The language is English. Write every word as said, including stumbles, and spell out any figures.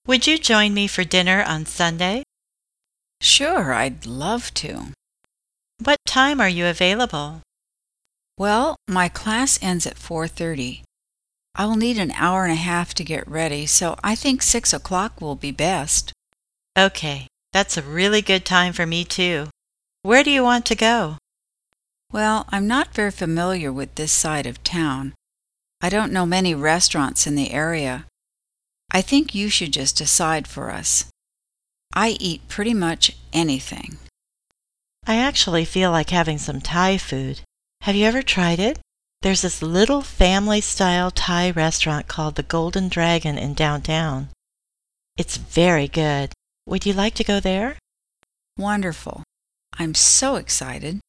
Would you join me for dinner on Sunday? Sure, I'd love to. What time are you available? Well, my class ends at four thirty. I will need an hour and a half to get ready, so I think six o'clock will be best. Okay, that's a really good time for me too. Where do you want to go? Well, I'm not very familiar with this side of town. I don't know many restaurants in the area. I think you should just decide for us. I eat pretty much anything. I actually feel like having some Thai food. Have you ever tried it? There's this little family-style Thai restaurant called the Golden Dragon in downtown. It's very good. Would you like to go there? Wonderful. I'm so excited.